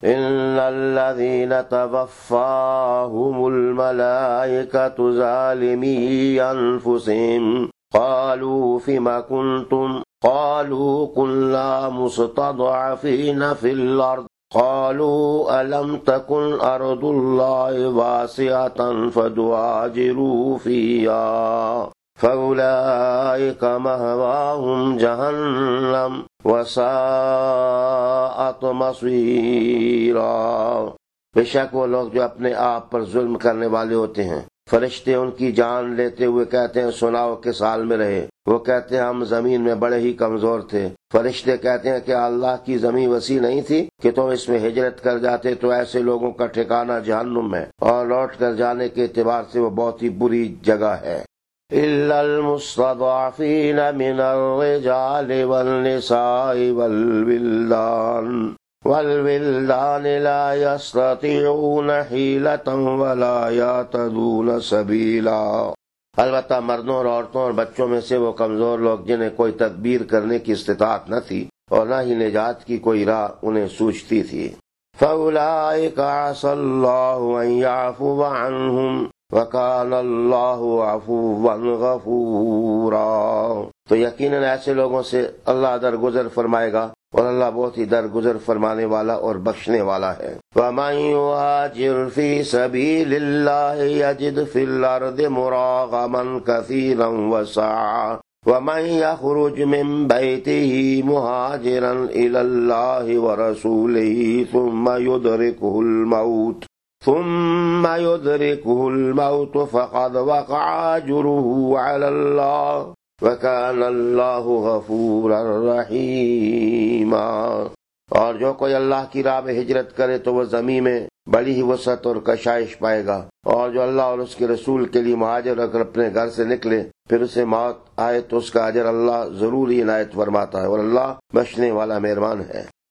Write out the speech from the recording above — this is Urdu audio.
إن الذين توفاهم الملائكة ظالمي أنفسهم قالوا فيما كنتم قالوا كنا مستضعفين في الأرض قالوا ألم تكن أرض الله واسعة فتهاجروا فيها فأولئك مأواهم جهنم وساءت مصيرا۔ بے شک وہ لوگ جو اپنے آپ پر ظلم کرنے والے ہوتے ہیں، فرشتے ان کی جان لیتے ہوئے کہتے ہیں سناؤ کس حال میں رہے؟ وہ کہتے ہیں ہم زمین میں بڑے ہی کمزور تھے۔ فرشتے کہتے ہیں کہ اللہ کی زمین وسیع نہیں تھی کہ تم اس میں ہجرت کر جاتے؟ تو ایسے لوگوں کا ٹھکانہ جہنم ہے، اور لوٹ کر جانے کے اعتبار سے وہ بہت ہی بری جگہ ہے۔ إلا المستضعفين من الرجال والنساء والولدان لا يستطيعون حيلة ولا يهتدون سبيلا۔ البتہ مردوں اور عورتوں اور بچوں میں سے وہ کمزور لوگ جنہیں کوئی تدبیر کرنے کی استطاعت نہ تھی اور نہ ہی نجات کی کوئی راہ انہیں سوچتی تھی۔ فَأُولَئِكَ عَسَى اللَّهُ أَن يَعْفُوَ عَنْهُمْ وَكَانَ اللَّهُ عَفُوًّا غَفُورًا۔ تو یقیناً ایسے لوگوں سے اللہ درگزر فرمائے گا، اور اللہ بہت ہی درگزر فرمانے والا اور بخشنے والا ہے۔ وَمَن يُهَاجِرْ فِي سَبِيلِ اللَّهِ يَجِدْ فِي الْأَرْضِ مُرَاغَمًا كَثِيرًا وَسَعًا وَمَن يَخْرُجْ مِن بَيْتِهِ مُهَاجِرًا إِلَى اللَّهِ وَرَسُولِهِ ثم يدركه الموت فقد وقع أجره على الله وكان الله غفورا رحيما۔ اور جو کوئی اللہ کی راہ میں ہجرت کرے تو وہ زمین میں بڑی ہی وسعت اور کشائش پائے گا، اور جو اللہ اور اس کے رسول کے لیے مہاجر ہو کر اپنے گھر سے نکلے پھر اسے موت آئے تو اس کا اجر اللہ ضرور ہی عنایت فرماتا ہے، اور اللہ بخشنے والا مہربان ہے۔